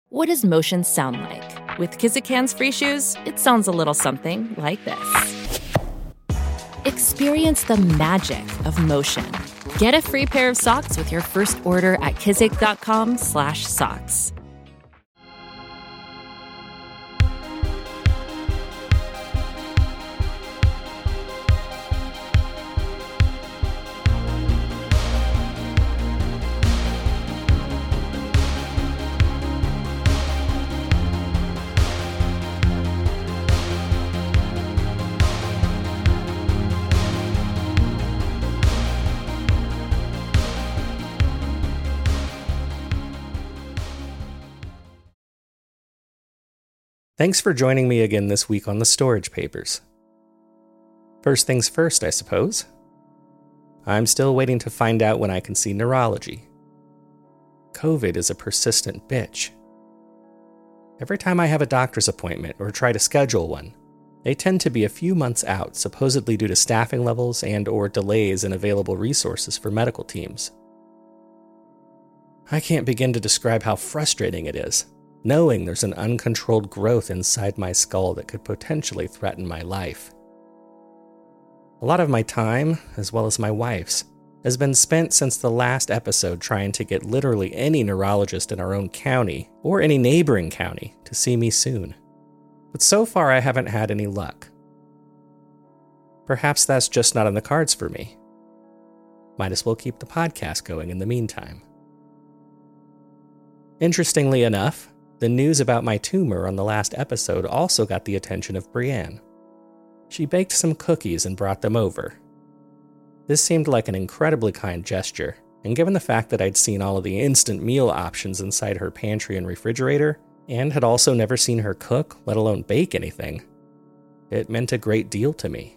What does motion sound like? With Kizikans free shoes, it sounds a little something like this. Experience the magic of motion. Get a free pair of socks with your first order at kizik.com/socks. Thanks for joining me again this week on the Storage Papers. First things first, I suppose. I'm still waiting to find out when I can see neurology. COVID is a persistent bitch. Every time I have a doctor's appointment or try to schedule one, they tend to be a few months out, supposedly due to staffing levels and/or delays in available resources for medical teams. I can't begin to describe how frustrating it is, knowing there's an uncontrolled growth inside my skull that could potentially threaten my life. A lot of my time, as well as my wife's, has been spent since the last episode trying to get literally any neurologist in our own county, or any neighboring county, to see me soon. But so far I haven't had any luck. Perhaps that's just not on the cards for me. Might as well keep the podcast going in the meantime. Interestingly enough, the news about my tumor on the last episode also got the attention of Brienne. She baked some cookies and brought them over. This seemed like an incredibly kind gesture, and given the fact that I'd seen all of the instant meal options inside her pantry and refrigerator, and had also never seen her cook, let alone bake anything, it meant a great deal to me.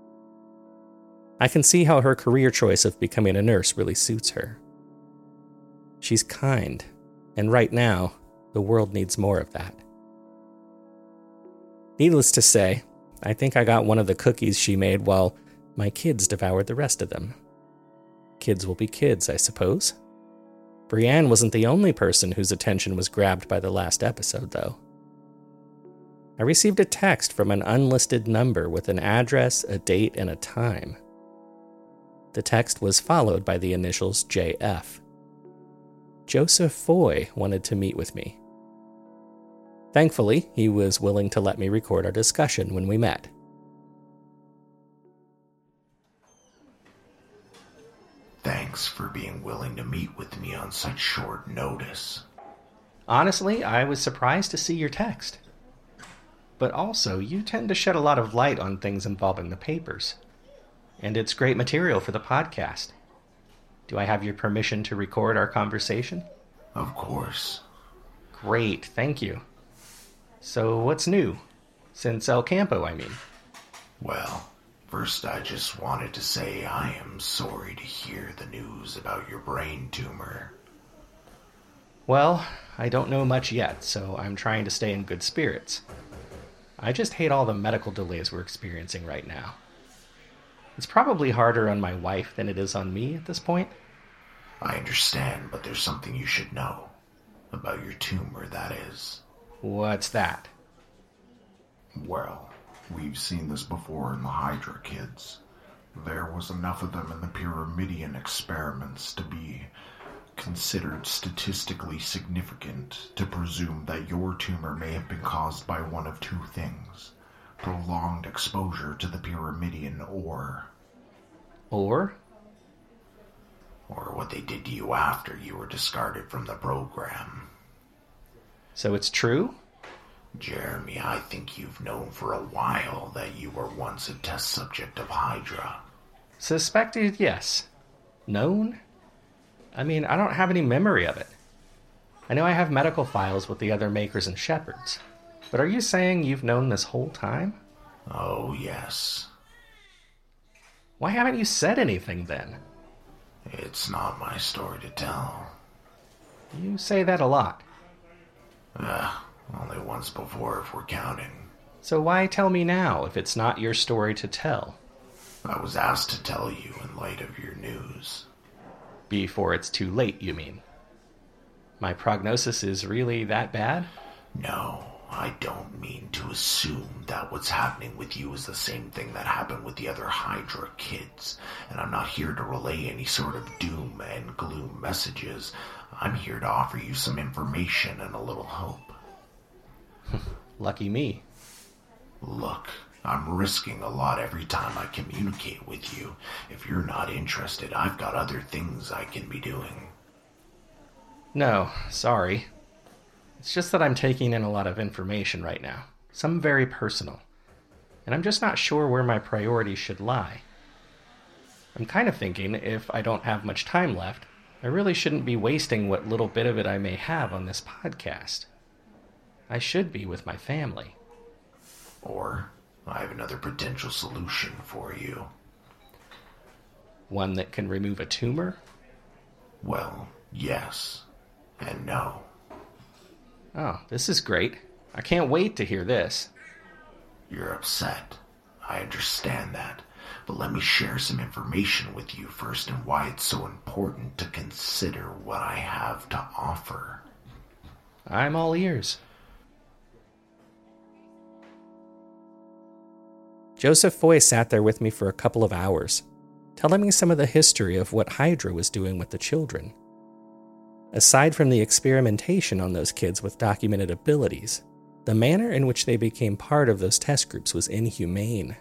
I can see how her career choice of becoming a nurse really suits her. She's kind, and right now, the world needs more of that. Needless to say, I think I got one of the cookies she made while my kids devoured the rest of them. Kids will be kids, I suppose. Brienne wasn't the only person whose attention was grabbed by the last episode, though. I received a text from an unlisted number with an address, a date, and a time. The text was followed by the initials JF. Joseph Foy wanted to meet with me. Thankfully, he was willing to let me record our discussion when we met. Thanks for being willing to meet with me on such short notice. Honestly, I was surprised to see your text. But also, you tend to shed a lot of light on things involving the papers. And it's great material for the podcast. Do I have your permission to record our conversation? Of course. Great, thank you. So what's new? Since El Campo, I mean. Well, first I just wanted to say I am sorry to hear the news about your brain tumor. Well, I don't know much yet, so I'm trying to stay in good spirits. I just hate all the medical delays we're experiencing right now. It's probably harder on my wife than it is on me at this point. I understand, but there's something you should know. About your tumor, that is. What's that? Well, we've seen this before in the Hydra kids. There was enough of them in the Pyramidion experiments to be considered statistically significant to presume that your tumor may have been caused by one of two things. Prolonged exposure to the Pyramidion or what they did to you after you were discarded from the program. So it's true? Jeremy, I think you've known for a while that you were once a test subject of Hydra. Suspected, yes. Known? I mean, I don't have any memory of it. I know I have medical files with the other makers and shepherds. But are you saying you've known this whole time? Oh, yes. Why haven't you said anything then? It's not my story to tell. You say that a lot. Only once before if we're counting. So why tell me now if it's not your story to tell? I was asked to tell you in light of your news. Before it's too late, you mean? My prognosis is really that bad? No, I don't mean to assume that what's happening with you is the same thing that happened with the other Hydra kids, and I'm not here to relay any sort of doom and gloom messages. I'm here to offer you some information and a little hope. Lucky me. Look, I'm risking a lot every time I communicate with you. If you're not interested, I've got other things I can be doing. No, sorry. It's just that I'm taking in a lot of information right now, some very personal, and I'm just not sure where my priorities should lie. I'm kind of thinking if I don't have much time left, I really shouldn't be wasting what little bit of it I may have on this podcast. I should be with my family. Or I have another potential solution for you. One that can remove a tumor? Well, yes and no. Oh, this is great. I can't wait to hear this. You're upset. I understand that. But let me share some information with you first and why it's so important to consider what I have to offer. I'm all ears. Joseph Foy sat there with me for a couple of hours, telling me some of the history of what Hydra was doing with the children. Aside from the experimentation on those kids with documented abilities, the manner in which they became part of those test groups was inhumane.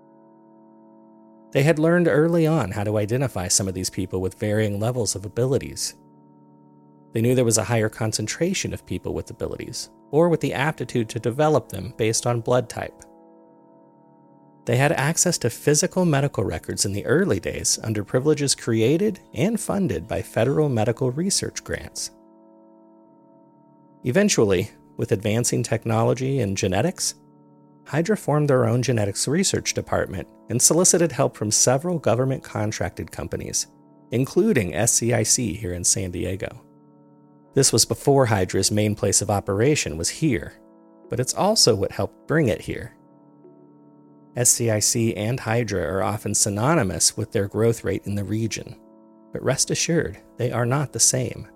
They had learned early on how to identify some of these people with varying levels of abilities. They knew there was a higher concentration of people with abilities, or with the aptitude to develop them based on blood type. They had access to physical medical records in the early days under privileges created and funded by federal medical research grants. Eventually, with advancing technology and genetics, Hydra formed their own genetics research department and solicited help from several government-contracted companies, including SCIC here in San Diego. This was before Hydra's main place of operation was here, but it's also what helped bring it here. SCIC and Hydra are often synonymous with their growth rate in the region, but rest assured, they are not the same.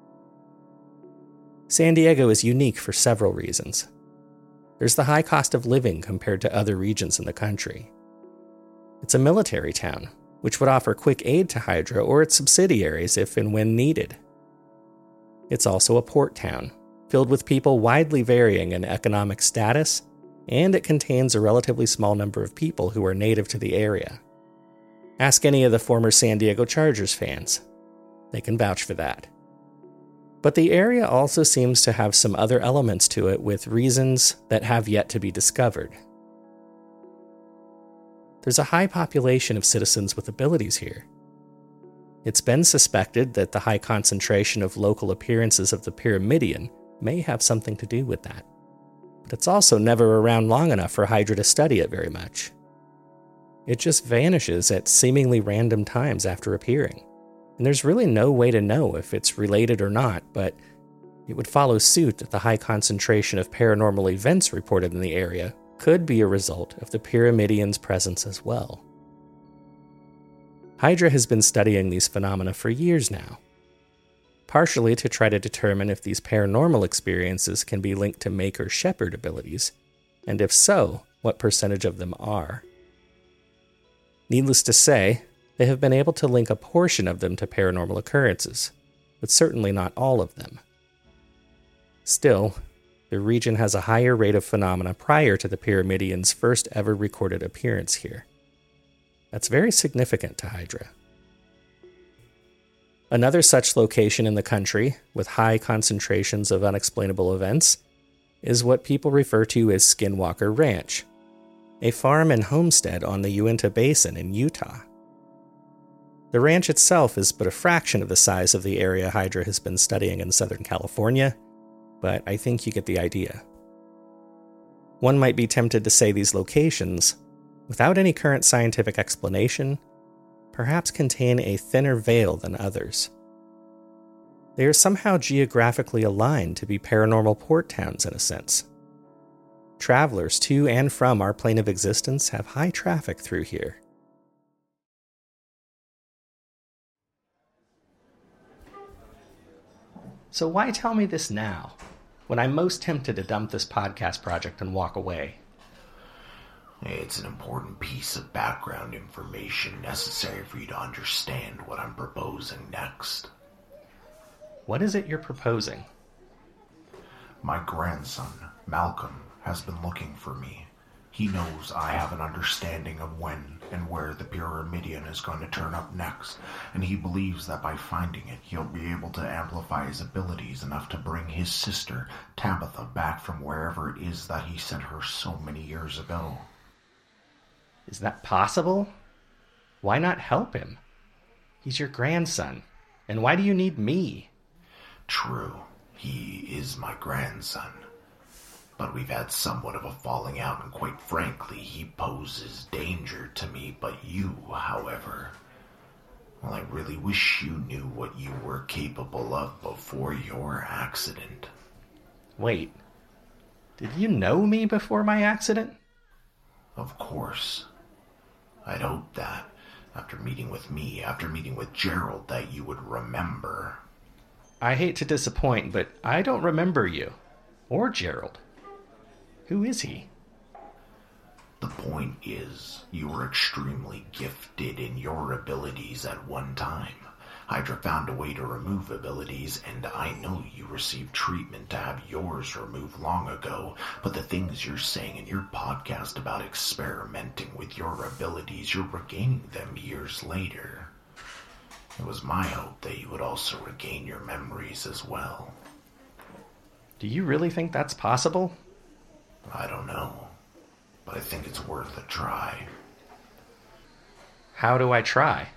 San Diego is unique for several reasons. There's the high cost of living compared to other regions in the country. It's a military town, which would offer quick aid to Hydra or its subsidiaries if and when needed. It's also a port town, filled with people widely varying in economic status, and it contains a relatively small number of people who are native to the area. Ask any of the former San Diego Chargers fans. They can vouch for that. But the area also seems to have some other elements to it with reasons that have yet to be discovered. There's a high population of citizens with abilities here. It's been suspected that the high concentration of local appearances of the Pyramidion may have something to do with that. But it's also never around long enough for Hydra to study it very much. It just vanishes at seemingly random times after appearing, and there's really no way to know if it's related or not, but it would follow suit that the high concentration of paranormal events reported in the area could be a result of the Pyramidion's presence as well. Hydra has been studying these phenomena for years now, partially to try to determine if these paranormal experiences can be linked to Maker-Shepherd abilities, and if so, what percentage of them are. Needless to say, they have been able to link a portion of them to paranormal occurrences, but certainly not all of them. Still, the region has a higher rate of phenomena prior to the Pyramidion's first ever recorded appearance here. That's very significant to Hydra. Another such location in the country, with high concentrations of unexplainable events, is what people refer to as Skinwalker Ranch, a farm and homestead on the Uinta Basin in Utah. The ranch itself is but a fraction of the size of the area Hydra has been studying in Southern California, but I think you get the idea. One might be tempted to say these locations, without any current scientific explanation, perhaps contain a thinner veil than others. They are somehow geographically aligned to be paranormal port towns in a sense. Travelers to and from our plane of existence have high traffic through here. So why tell me this now, when I'm most tempted to dump this podcast project and walk away? It's an important piece of background information necessary for you to understand what I'm proposing next. What is it you're proposing? My grandson, Malcolm, has been looking for me. He knows I have an understanding of when and where the Pyramidion is going to turn up next, and he believes that by finding it, he'll be able to amplify his abilities enough to bring his sister, Tabitha, back from wherever it is that he sent her so many years ago. Is that possible? Why not help him? He's your grandson, and why do you need me? True, he is my grandson. But we've had somewhat of a falling out, and quite frankly, he poses danger to me. But you, however, well, I really wish you knew what you were capable of before your accident. Wait, did you know me before my accident? Of course. I'd hoped that, after meeting with me, after meeting with Gerald, that you would remember. I hate to disappoint, but I don't remember you. Or Gerald. Who is he? The point is, you were extremely gifted in your abilities at one time. Hydra found a way to remove abilities, and I know you received treatment to have yours removed long ago, but the things you're saying in your podcast about experimenting with your abilities, you're regaining them years later. It was my hope that you would also regain your memories as well. Do you really think that's possible? I don't know, but I think it's worth a try. How do I try?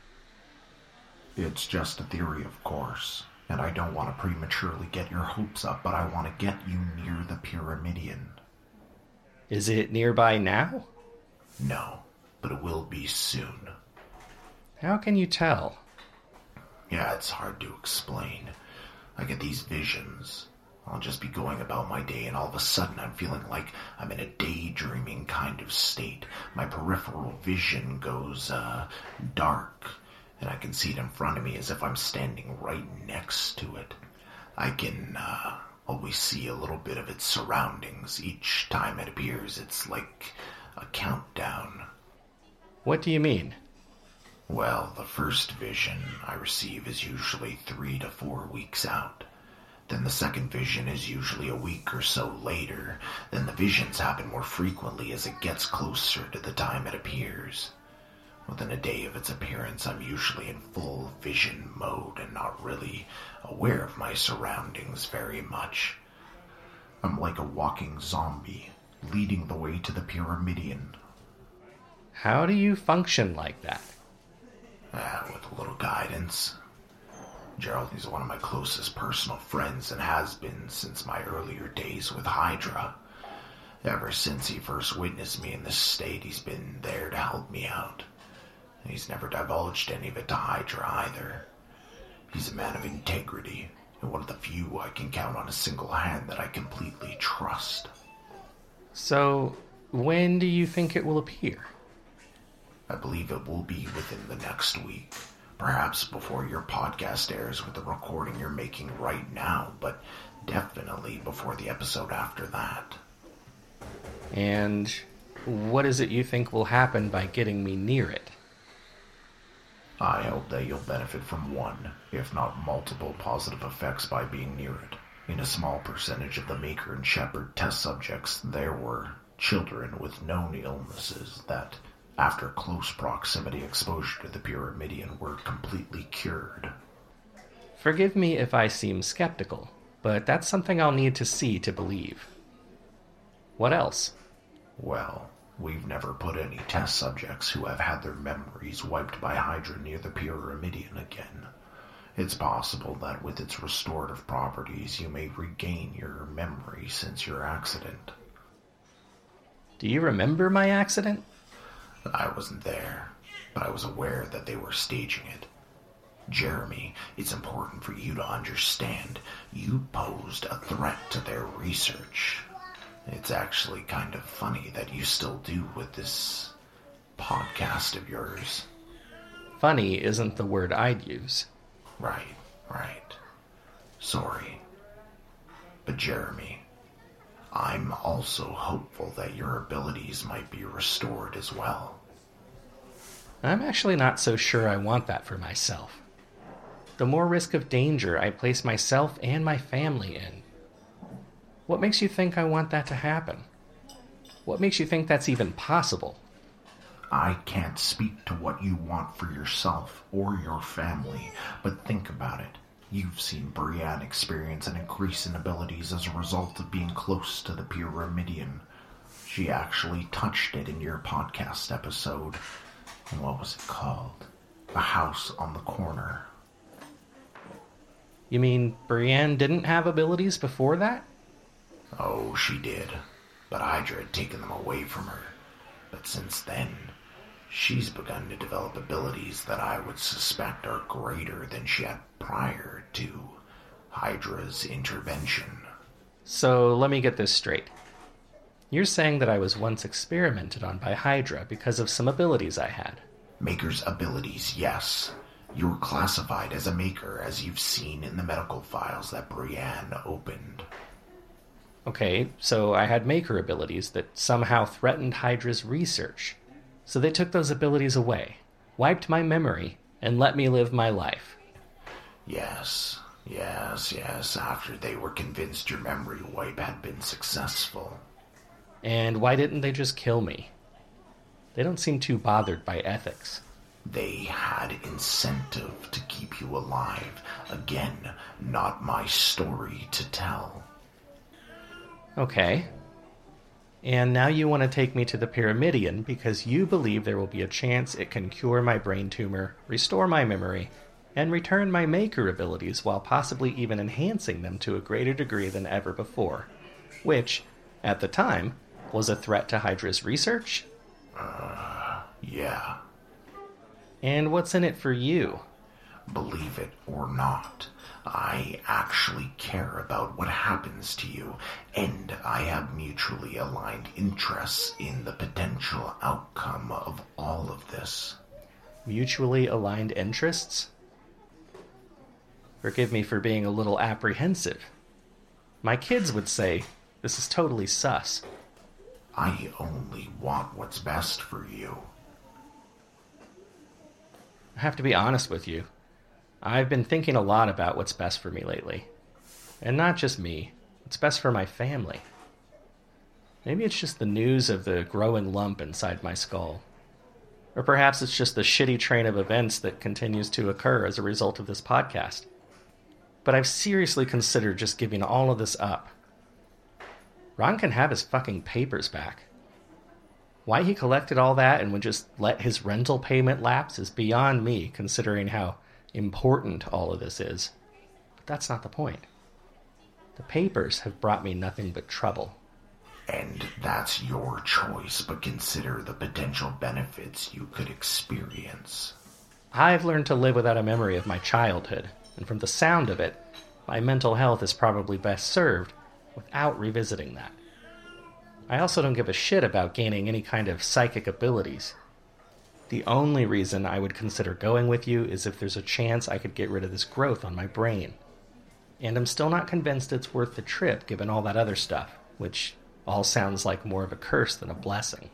It's just a theory, of course, and I don't want to prematurely get your hopes up, but I want to get you near the Pyramidion. Is it nearby now? No, but it will be soon. How can you tell? Yeah, it's hard to explain. I get these visions. I'll just be going about my day, and all of a sudden I'm feeling like I'm in a daydreaming kind of state. My peripheral vision goes, dark, and I can see it in front of me as if I'm standing right next to it. I can, always see a little bit of its surroundings. Each time it appears, it's like a countdown. What do you mean? Well, the first vision I receive is usually 3 to 4 weeks out. Then the second vision is usually a week or so later. Then the visions happen more frequently as it gets closer to the time it appears. Within a day of its appearance, I'm usually in full vision mode and not really aware of my surroundings very much. I'm like a walking zombie, leading the way to the Pyramidion. How do you function like that? With a little guidance. Gerald is one of my closest personal friends and has been since my earlier days with Hydra. Ever since he first witnessed me in this state, he's been there to help me out. He's never divulged any of it to Hydra either. He's a man of integrity, and one of the few I can count on a single hand that I completely trust. So, when do you think it will appear? I believe it will be within the next week. Perhaps before your podcast airs with the recording you're making right now, but definitely before the episode after that. And what is it you think will happen by getting me near it? I hope that you'll benefit from one, if not multiple, positive effects by being near it. In a small percentage of the Maker and Shepherd test subjects, there were children with known illnesses that, after close proximity exposure to the Pyramidion, were completely cured. Forgive me if I seem skeptical, but that's something I'll need to see to believe. What else? Well, we've never put any test subjects who have had their memories wiped by Hydra near the Pyramidion again. It's possible that with its restorative properties, you may regain your memory since your accident. Do you remember my accident? I wasn't there, but I was aware that they were staging it. Jeremy, it's important for you to understand, you posed a threat to their research. It's actually kind of funny that you still do with this podcast of yours. Funny isn't the word I'd use. Right. Sorry. But Jeremy, I'm also hopeful that your abilities might be restored as well. I'm actually not so sure I want that for myself. The more risk of danger I place myself and my family in. What makes you think I want that to happen? What makes you think that's even possible? I can't speak to what you want for yourself or your family, but think about it. You've seen Brienne experience an increase in abilities as a result of being close to the Pyramidion. She actually touched it in your podcast episode. And what was it called? The House on the Corner. You mean Brienne didn't have abilities before that? Oh, she did. But Hydra had taken them away from her. But since then, she's begun to develop abilities that I would suspect are greater than she had prior to Hydra's intervention. So let me get this straight. You're saying that I was once experimented on by Hydra because of some abilities I had. Maker's abilities, yes. You're classified as a Maker, as you've seen in the medical files that Brienne opened. Okay, so I had Maker abilities that somehow threatened Hydra's research. So they took those abilities away, wiped my memory, and let me live my life. Yes, after they were convinced your memory wipe had been successful. And why didn't they just kill me? They don't seem too bothered by ethics. They had incentive to keep you alive. Again, not my story to tell. Okay. And now you want to take me to the Pyramidion because you believe there will be a chance it can cure my brain tumor, restore my memory, and return my Maker abilities while possibly even enhancing them to a greater degree than ever before. Which, at the time, was a threat to Hydra's research? Yeah. And what's in it for you? Believe it or not, I actually care about what happens to you, and I have mutually aligned interests in the potential outcome of all of this. Mutually aligned interests? Forgive me for being a little apprehensive. My kids would say this is totally sus. I only want what's best for you. I have to be honest with you. I've been thinking a lot about what's best for me lately. And not just me. What's best for my family. Maybe it's just the news of the growing lump inside my skull. Or perhaps it's just the shitty train of events that continues to occur as a result of this podcast. But I've seriously considered just giving all of this up. Ron can have his fucking papers back. Why he collected all that and would just let his rental payment lapse is beyond me, considering how important all of this is. But that's not the point. The papers have brought me nothing but trouble. And that's your choice, but consider the potential benefits you could experience. I've learned to live without a memory of my childhood, and from the sound of it, my mental health is probably best served without revisiting that. I also don't give a shit about gaining any kind of psychic abilities. The only reason I would consider going with you is if there's a chance I could get rid of this growth on my brain. And I'm still not convinced it's worth the trip given all that other stuff, which all sounds like more of a curse than a blessing.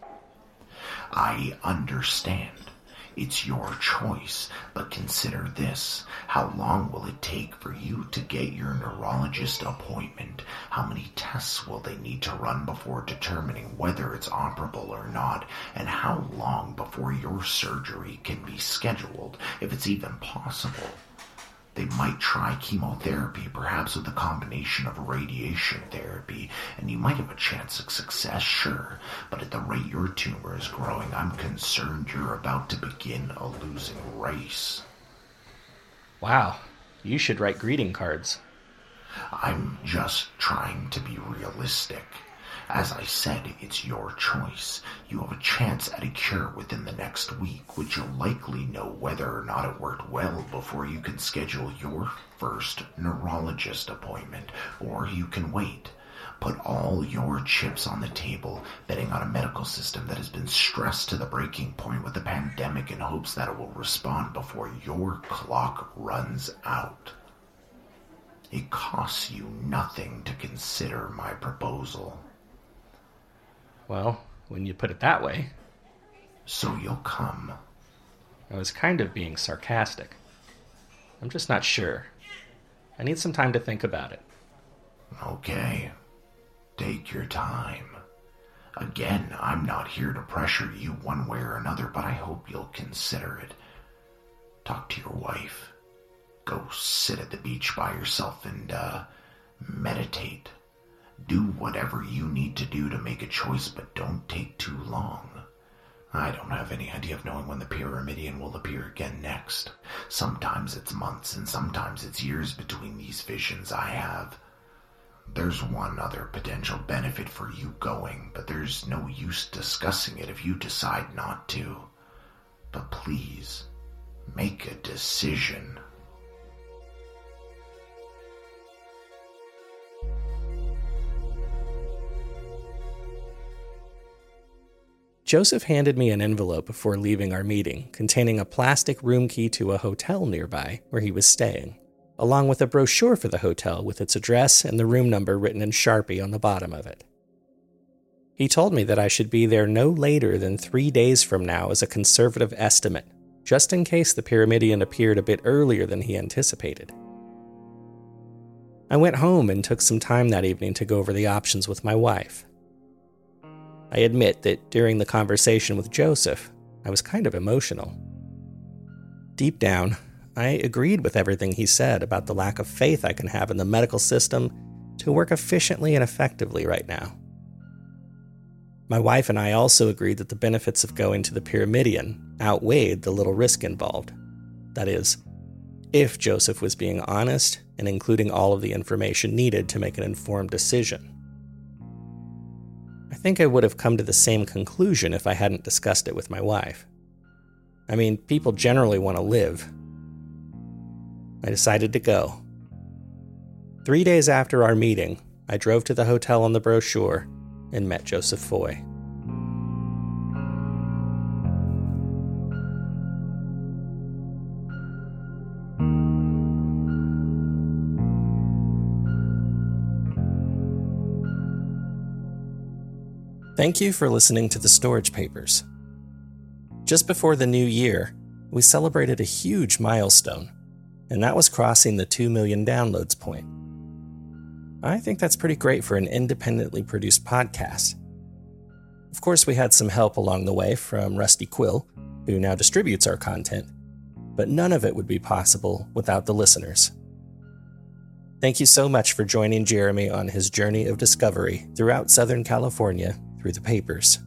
I understand. It's your choice, but consider this. How long will it take for you to get your neurologist appointment? How many tests will they need to run before determining whether it's operable or not? And how long before your surgery can be scheduled, if it's even possible? They might try chemotherapy, perhaps with a combination of radiation therapy, and you might have a chance of success, sure. But at the rate your tumor is growing, I'm concerned you're about to begin a losing race. Wow, you should write greeting cards. I'm just trying to be realistic. As I said, it's your choice. You have a chance at a cure within the next week, which you'll likely know whether or not it worked well before you can schedule your first neurologist appointment, or you can wait. Put all your chips on the table, betting on a medical system that has been stressed to the breaking point with the pandemic in hopes that it will respond before your clock runs out. It costs you nothing to consider my proposal. Well, when you put it that way. So you'll come. I was kind of being sarcastic. I'm just not sure. I need some time to think about it. Okay. Take your time. Again, I'm not here to pressure you one way or another, but I hope you'll consider it. Talk to your wife. Go sit at the beach by yourself and, meditate. Do whatever you need to do to make a choice, but don't take too long. I don't have any idea of knowing when the Pyramidion will appear again next. Sometimes it's months and sometimes it's years between these visions I have. There's one other potential benefit for you going, but there's no use discussing it if you decide not to. But please, make a decision. Joseph handed me an envelope before leaving our meeting containing a plastic room key to a hotel nearby where he was staying, along with a brochure for the hotel with its address and the room number written in Sharpie on the bottom of it. He told me that I should be there no later than 3 days from now as a conservative estimate, just in case the Pyramidion appeared a bit earlier than he anticipated. I went home and took some time that evening to go over the options with my wife. I admit that during the conversation with Joseph, I was kind of emotional. Deep down, I agreed with everything he said about the lack of faith I can have in the medical system to work efficiently and effectively right now. My wife and I also agreed that the benefits of going to the Pyramidion outweighed the little risk involved. That is, if Joseph was being honest and including all of the information needed to make an informed decision. I think I would have come to the same conclusion if I hadn't discussed it with my wife. I mean, people generally want to live. I decided to go. 3 days after our meeting, I drove to the hotel on the brochure and met Joseph Foy. Thank you for listening to The Storage Papers. Just before the new year, we celebrated a huge milestone, and that was crossing the 2 million downloads point. I think that's pretty great for an independently produced podcast. Of course, we had some help along the way from Rusty Quill, who now distributes our content, but none of it would be possible without the listeners. Thank you so much for joining Jeremy on his journey of discovery throughout Southern California through the papers.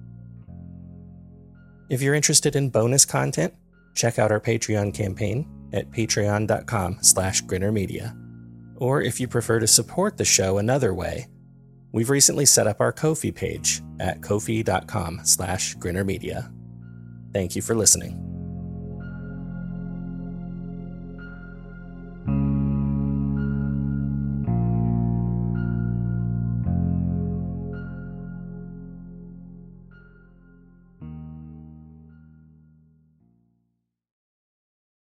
If you're interested in bonus content, check out our Patreon campaign at patreon.com/grinnermedia. Or if you prefer to support the show another way, we've recently set up our Ko-fi page at ko-fi.com/grinnermedia. Thank you for listening.